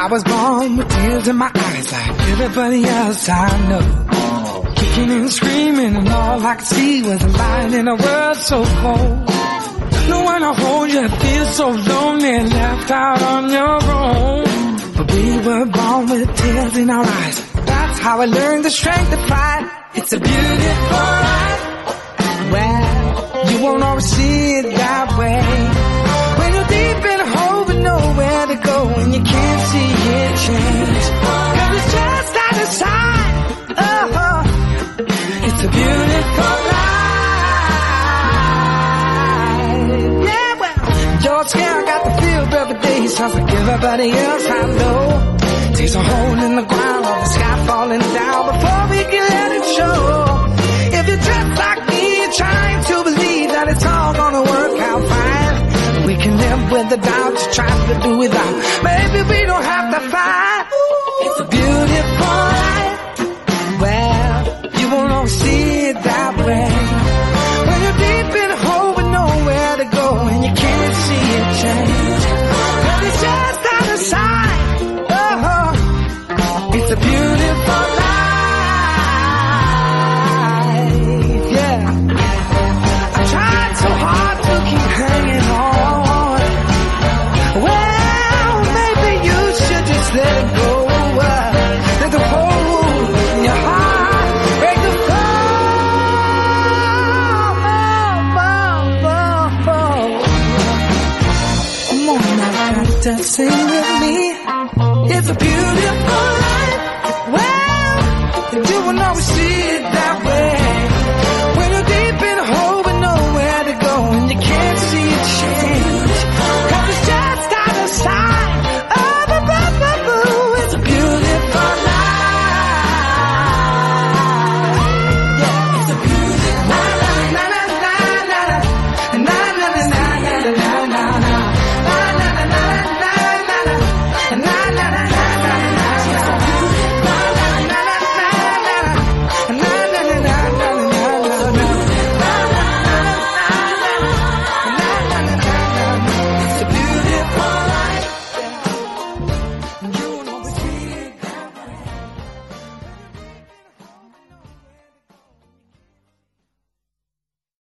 I was born with tears in my eyes like everybody else I know. Kicking and screaming and all I could see was a light in a world so cold. No one to hold you, feel so lonely, left out on your own. But we were born with tears in our eyes. That's how I learned the strength to fight. It's a beautiful life. Well, you won't always see it that way. When you're deep in a hole with nowhere to go and you can't see it change. 'Cause it's just out of sight. Oh, it's a beautiful life. Yeah, well, you're scared, I got the feel every day. Sounds like everybody else I know. Takes a hole in the ground or the sky falling down before we can let it show. If you're just like me, trying to believe that it's all gonna work out fine. We can live with the doubt you're trying to do without. Maybe we don't have to fight. It's a beautiful life. Well, you won't always see it that way. When you're deep in a hole with nowhere to go and you can't see it change. 'Cause it's just out of sight. Oh, it's a beautiful life. Yeah, I tried so hard to keep hanging on. Well, maybe you should just let it go. Let the hole in your heart break the fall. Come on now, just sing with me. It's a beautiful life. Well, you will always see it that way.